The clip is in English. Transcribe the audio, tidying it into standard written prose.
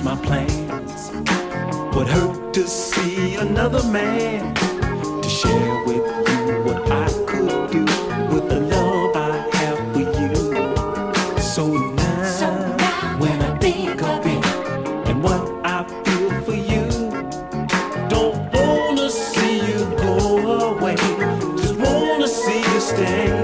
my plans. Would hurt to see another man to share with you what I could do with the love I have for you. So now when I think of it and what I feel for you, don't wanna see you go away, just wanna see you stay.